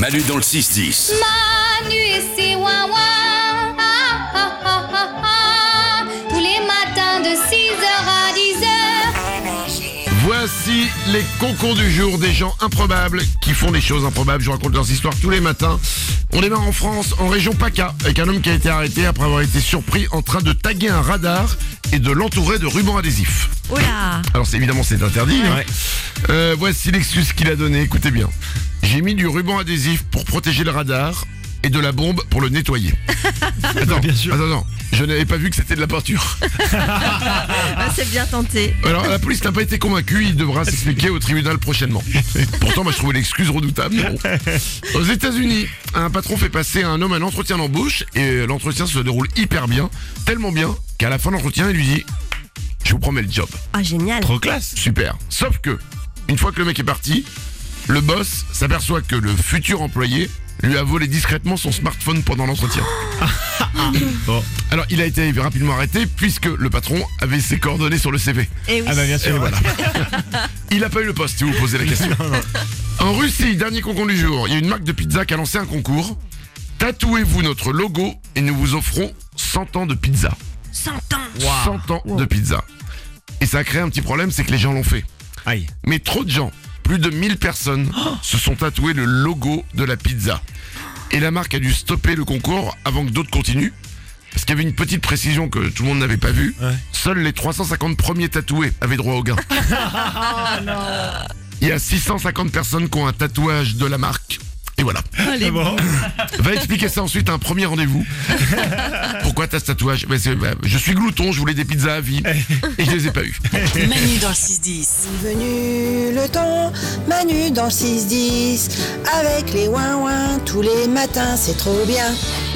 Manu dans le 6-10. Manu et ses ouin-ouin. Tous les matins de 6h à 10h. Voici les concons du jour, des gens improbables qui font des choses improbables. Je vous raconte leurs histoires tous les matins. On démarre en France, en région PACA, avec un homme qui a été arrêté après avoir été surpris en train de taguer un radar et de l'entourer de rubans adhésifs. Oula. Alors évidemment c'est interdit. Ouais. Voici l'excuse qu'il a donnée, écoutez bien. J'ai mis du ruban adhésif pour protéger le radar et de la bombe pour le nettoyer. Attends, bien sûr. attends, je n'avais pas vu que c'était de la peinture. Ah, c'est bien tenté. Alors la police n'a pas été convaincue, il devra s'expliquer au tribunal prochainement. Pourtant moi je trouvais l'excuse redoutable. Mais bon. Aux États-Unis, un patron fait passer un homme à un entretien d'embauche et l'entretien se déroule hyper bien, tellement bien qu'à la fin de l'entretien il lui dit « Je vous promets le job ». Ah, génial. Trop classe. Super. Sauf que, une fois que le mec est parti, le boss s'aperçoit que le futur employé lui a volé discrètement son smartphone pendant l'entretien. Bon. Alors il a été rapidement arrêté puisque le patron avait ses coordonnées sur le CV. Et oui. Ah bah bien Et sûr. voilà. Il n'a pas eu le poste si vous posez la question. En Russie, dernier concon du jour, il y a une marque de pizza qui a lancé un concours. Tatouez-vous notre logo et nous vous offrons 100 ans de pizza. 100 ans. 100 ans de pizza. Et ça a créé un petit problème, c'est que les gens l'ont fait. Aïe. Mais trop de gens, plus de 1000 personnes, se sont tatoués le logo de la pizza. Et la marque a dû stopper le concours avant que d'autres continuent. Parce qu'il y avait une petite précision que tout le monde n'avait pas vue. Ouais. Seuls les 350 premiers tatoués avaient droit au gain. Il y a 650 personnes qui ont un tatouage de la marque. Et voilà. Allez, Bon. Va expliquer ça ensuite à un premier rendez-vous. Pourquoi t'as ce tatouage ? Je suis glouton, je voulais des pizzas à vie. Et je les ai pas eu. Manu dans le 6-10. Venu le temps, Manu dans le 6-10. Avec les ouin-ouin, tous les matins, c'est trop bien.